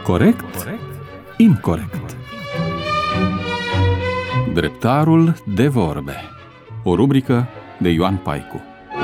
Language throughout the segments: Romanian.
Corect? Incorect. Dreptarul de vorbe. O rubrică de Ioan Paicu.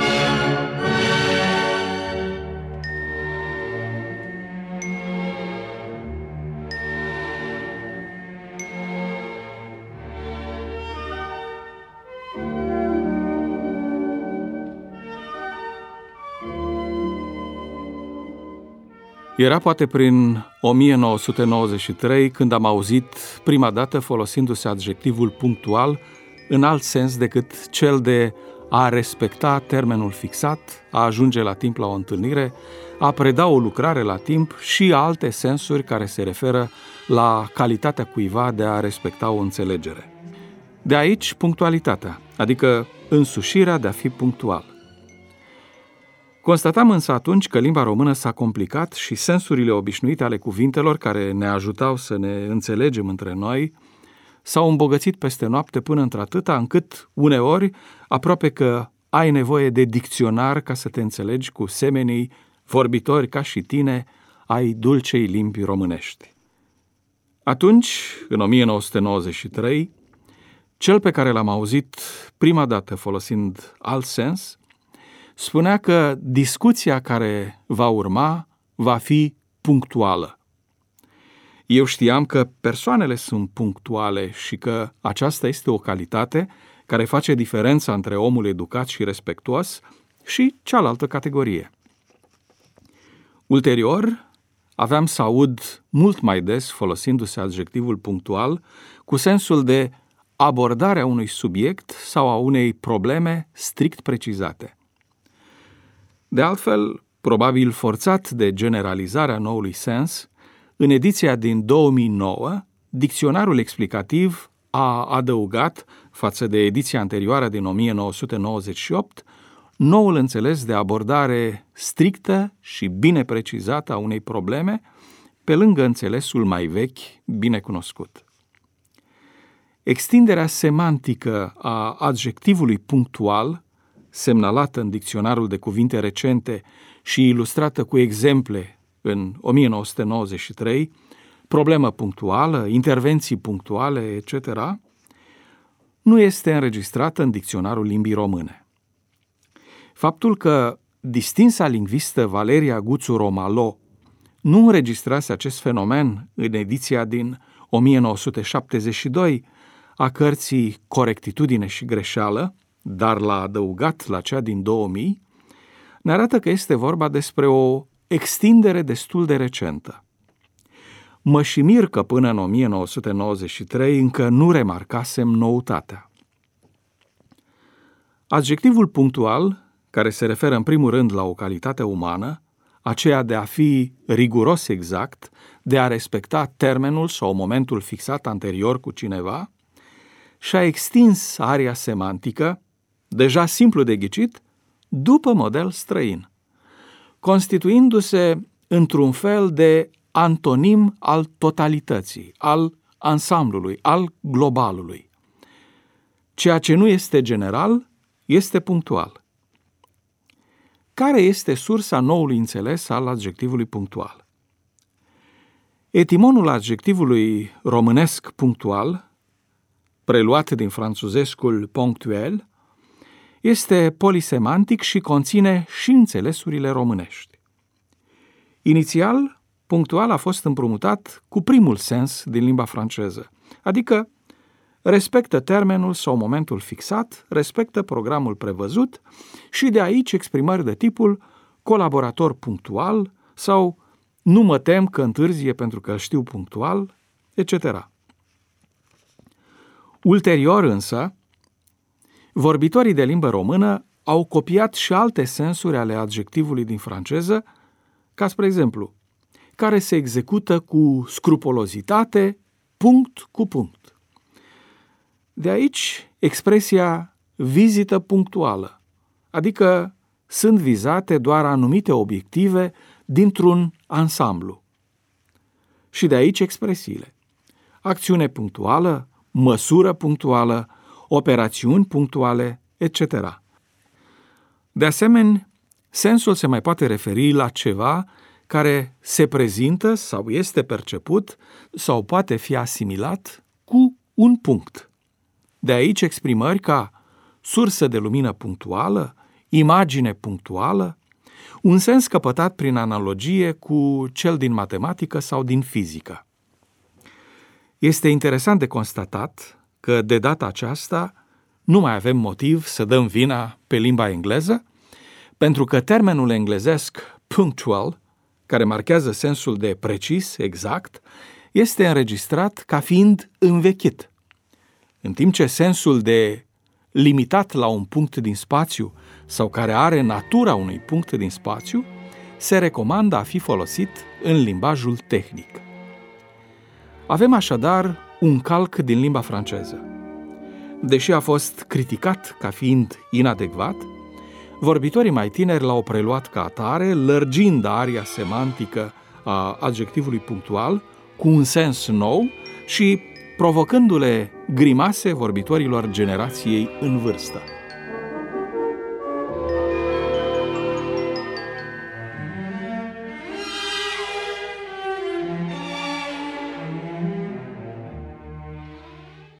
Era poate prin 1993 când am auzit prima dată folosindu-se adjectivul punctual în alt sens decât cel de a respecta termenul fixat, a ajunge la timp la o întâlnire, a preda o lucrare la timp și alte sensuri care se referă la calitatea cuiva de a respecta o înțelegere. De aici punctualitatea, adică însușirea de a fi punctual. Constatam însă atunci că limba română s-a complicat și sensurile obișnuite ale cuvintelor care ne ajutau să ne înțelegem între noi s-au îmbogățit peste noapte până într-atâta încât uneori aproape că ai nevoie de dicționar ca să te înțelegi cu semenii vorbitori ca și tine ai dulcei limbi românești. Atunci, în 1993, cel pe care l-am auzit prima dată folosind alt sens spunea că discuția care va urma va fi punctuală. Eu știam că persoanele sunt punctuale și că aceasta este o calitate care face diferența între omul educat și respectuos și cealaltă categorie. Ulterior, aveam să aud mult mai des folosindu-se adjectivul punctual cu sensul de abordarea unui subiect sau a unei probleme strict precizate. De altfel, probabil forțat de generalizarea noului sens, în ediția din 2009, dicționarul explicativ a adăugat, față de ediția anterioară din 1998, noul înțeles de abordare strictă și bine precizată a unei probleme, pe lângă înțelesul mai vechi, bine cunoscut. Extinderea semantică a adjectivului punctual, semnalată în dicționarul de cuvinte recente și ilustrată cu exemple în 1993, problemă punctuală, intervenții punctuale, etc., nu este înregistrată în dicționarul limbii române. Faptul că distinsa lingvistă Valeria Guțu-Romalo nu înregistrase acest fenomen în ediția din 1972 a cărții Corectitudine și greșeală, dar l-a adăugat la cea din 2000, ne arată că este vorba despre o extindere destul de recentă. Mă și mir că până în 1993 încă nu remarcasem noutatea. Adjectivul punctual, care se referă în primul rând la o calitate umană, aceea de a fi riguros exact, de a respecta termenul sau momentul fixat anterior cu cineva, și-a extins aria semantică, deja simplu de ghicit, după model străin, constituindu-se într-un fel de antonim al totalității, al ansamblului, al globalului. Ceea ce nu este general, este punctual. Care este sursa noului înțeles al adjectivului punctual? Etimonul adjectivului românesc punctual, preluat din franțuzescul ponctuel, este polisemantic și conține și înțelesurile românești. Inițial, punctual a fost împrumutat cu primul sens din limba franceză, adică respectă termenul sau momentul fixat, respectă programul prevăzut și de aici exprimări de tipul colaborator punctual sau nu mă tem că întârzie pentru că știu punctual, etc. Ulterior însă, vorbitorii de limbă română au copiat și alte sensuri ale adjectivului din franceză, ca spre exemplu, care se execută cu scrupulozitate, punct cu punct. De aici expresia vizită punctuală, adică sunt vizate doar anumite obiective dintr-un ansamblu. Și de aici expresiile acțiune punctuală, măsură punctuală, operațiuni punctuale, etc. De asemenea, sensul se mai poate referi la ceva care se prezintă sau este perceput sau poate fi asimilat cu un punct. De aici exprimări ca sursă de lumină punctuală, imagine punctuală, un sens căpătat prin analogie cu cel din matematică sau din fizică. Este interesant de constatat că de data aceasta nu mai avem motiv să dăm vina pe limba engleză, pentru că termenul englezesc punctual, care marchează sensul de precis, exact, este înregistrat ca fiind învechit, în timp ce sensul de limitat la un punct din spațiu sau care are natura unui punct din spațiu se recomandă a fi folosit în limbajul tehnic. Avem așadar un calc din limba franceză. Deși a fost criticat ca fiind inadecvat, vorbitorii mai tineri l-au preluat ca atare, lărgind aria semantică a adjectivului punctual cu un sens nou și provocându-le grimase vorbitorilor generației în vârstă.